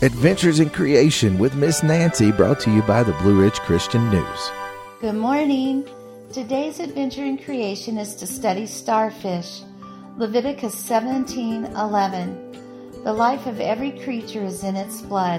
Adventures in Creation with Miss Nancy, brought to you by the Blue Ridge Christian News. Good morning. Today's adventure in creation is to study starfish. Leviticus 17:11. The life of every creature is in its blood.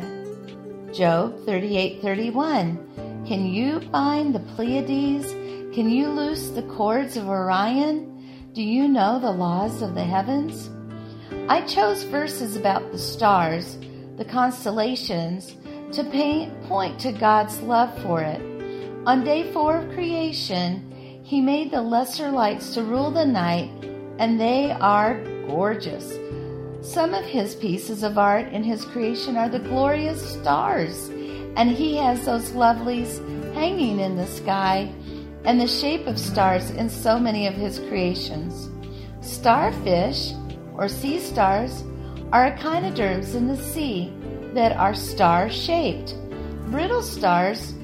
Job 38:31. Can you bind the Pleiades? Can you loose the cords of Orion? Do you know the laws of the heavens? I chose verses about the stars, the constellations, to point to God's love for it. On day 4 of creation, He made the lesser lights to rule the night, and they are gorgeous. Some of His pieces of art in His creation are the glorious stars, and He has those lovelies hanging in the sky and the shape of stars in so many of His creations. Starfish, or sea stars, are echinoderms in the sea that are star-shaped. Brittle stars,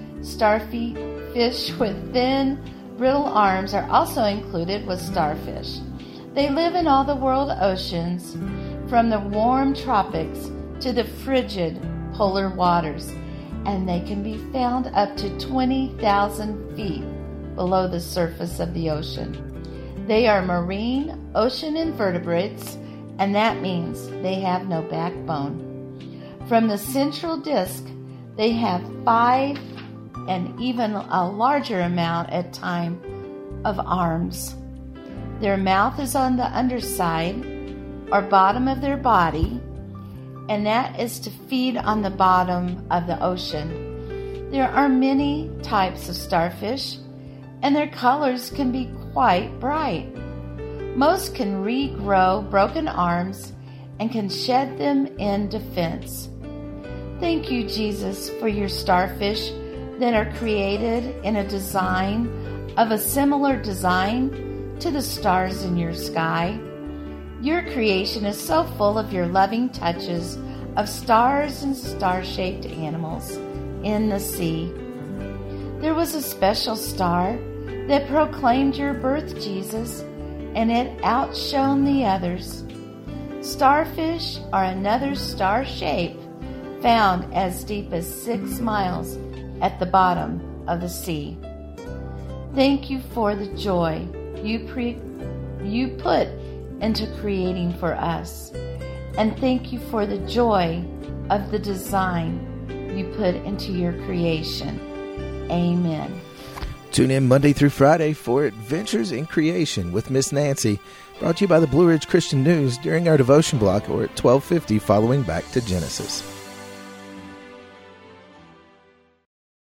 starfish with thin, brittle arms, are also included with starfish. They live in all the world oceans, from the warm tropics to the frigid polar waters, and they can be found up to 20,000 feet below the surface of the ocean. They are marine ocean invertebrates, and that means they have no backbone. From the central disc, they have 5 and even a larger amount at time of arms. Their mouth is on the underside or bottom of their body, and that is to feed on the bottom of the ocean. There are many types of starfish, and their colors can be quite bright. Most can regrow broken arms and can shed them in defense. Thank you, Jesus, for your starfish that are created in a design of a similar design to the stars in your sky. Your creation is so full of your loving touches of stars and star-shaped animals in the sea. There was a special star that proclaimed your birth, Jesus, and it outshone the others. Starfish are another star shape found as deep as 6 miles at the bottom of the sea. Thank you for the joy you put into creating for us, and thank you for the joy of the design you put into your creation. Amen. Tune in Monday through Friday for Adventures in Creation with Miss Nancy, brought to you by the Blue Ridge Christian News during our devotion block or at 12:50 following Back to Genesis.